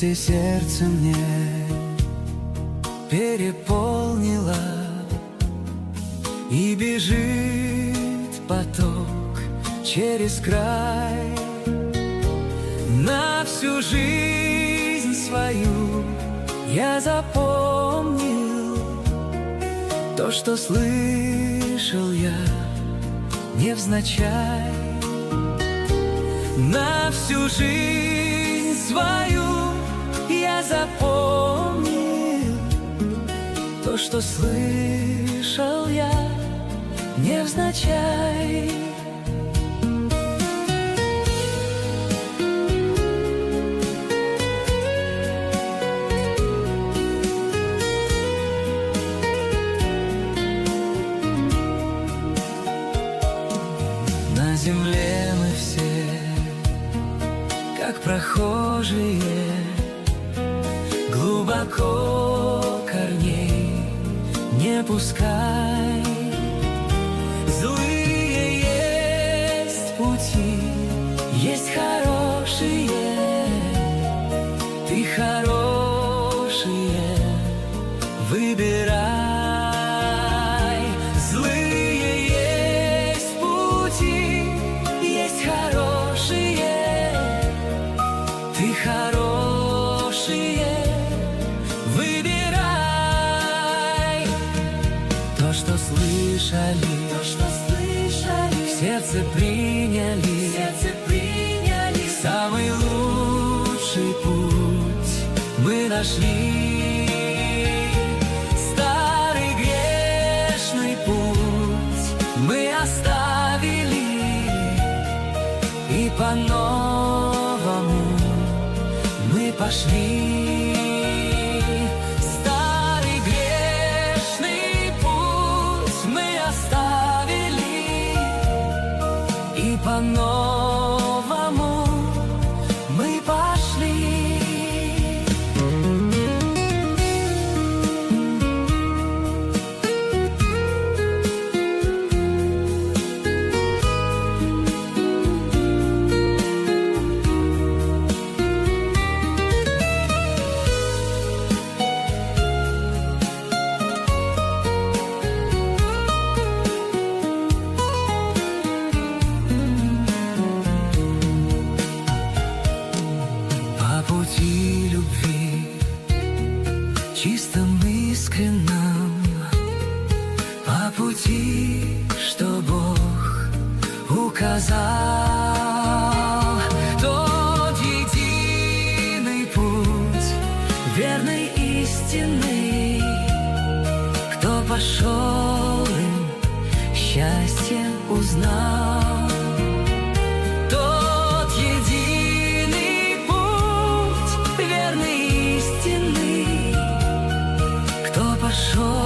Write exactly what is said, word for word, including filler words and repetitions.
счастье сердце мне переполнило, и бежит поток через край. На всю жизнь свою я запомнил то, что слышал я невзначай. На всю жизнь свою я запомнил то, что слышал я невзначай. На земле мы все как прохожие, глубоко корней не пускай. Злые есть пути, есть хорошие, ты хорошие выбирай. Злые есть пути, есть хорошие, ты хорошие выбирай. То, что слышали, то, что слышали, в сердце приняли, в сердце приняли. Самый лучший путь мы нашли. Старый грешный путь мы оставили, и по-новому мы пошли. Старый грешный путь мы оставили, и по-новому мы пошли. По пути любви, чистым искренним, по пути, что Бог указал, тот единый путь верной истины. Кто пошел им, счастье узнал. Тот единый путь верной истины. Кто пошел